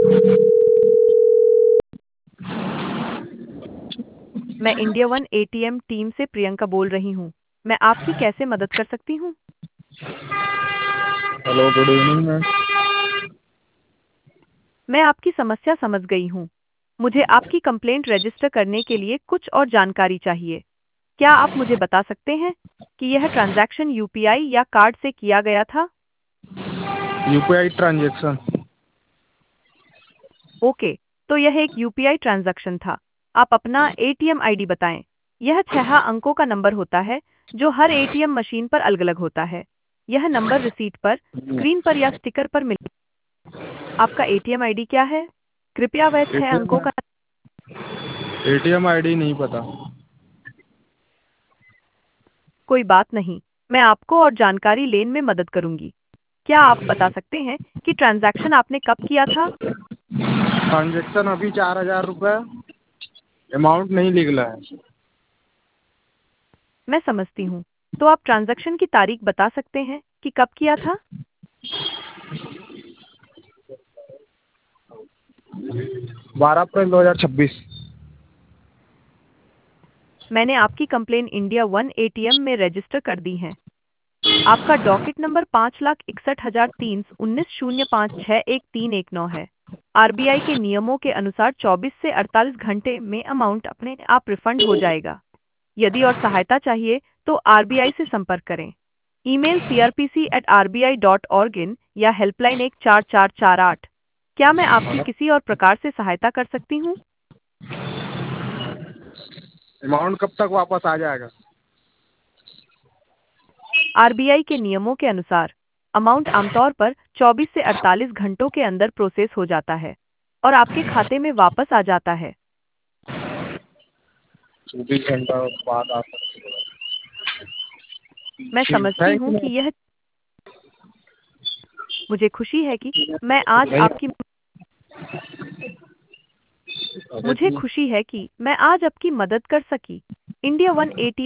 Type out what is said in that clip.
मैं India one ATM team से प्रियंका बोल रही हूँ। मैं आपकी कैसे मदद कर सकती हूँ? Hello, good evening ma'am. मैं आपकी समस्या समझ गई हूँ। मुझे आपकी कंप्लेंट रजिस्टर करने के लिए कुछ और जानकारी चाहिए। क्या आप मुझे बता सकते हैं कि यह ट्रांजैक्शन यूपीआई या कार्ड से किया गया था? UPI transaction. ओके, तो यह एक यूपीआई ट्रांजैक्शन था। आप अपना एटीएम आईडी बताएं। यह 6 अंकों का नंबर होता है जो हर एटीएम मशीन पर अलग-अलग होता है। यह नंबर रिसीट पर, स्क्रीन पर या स्टिकर पर मिल। आपका एटीएम आईडी क्या है? कृपया वह 6 अंकों का। एटीएम आईडी नहीं पता। कोई बात नहीं, मैं आपको और जानकारी लेने में मदद करूंगी। क्या आप बता सकते हैं कि ट्रांजैक्शन आपने कब किया था? ट्रांजेक्शन अभी 4,000 रुपये। अमाउंट नहीं निकला है। मैं समझती हूँ। तो आप ट्रांजैक्शन की तारीख बता सकते हैं कि कब किया था? 12 अप्रैल 2026। मैंने आपकी कंप्लेन इंडिया वन एटीएम में रजिस्टर कर दी है। आपका डॉकेट नंबर 5,61,319,0561319 है। आरबीआई के नियमों के अनुसार 24 से 48 घंटे में अमाउंट अपने आप रिफंड हो जाएगा। यदि और सहायता चाहिए तो आरबीआई से संपर्क करें। ईमेल crpc@rbi.org या हेल्पलाइन 14448। क्या मैं आपकी किसी और प्रकार से सहायता कर सकती हूँ? अमाउंट कब तक वापस आ जाएगा? आरबीआई के नियमों के अनुसार अमाउंट आमतौर पर 24 से 48 घंटों के अंदर प्रोसेस हो जाता है और आपके खाते में वापस आ जाता है। 24 घंटा बाद आ सकते मैं समझती थैंक हूँ यू। कि यह। मुझे खुशी है कि मैं आज नहीं। आपकी मुझे खुशी है कि मैं आज आपकी मदद कर सकी। India one eighty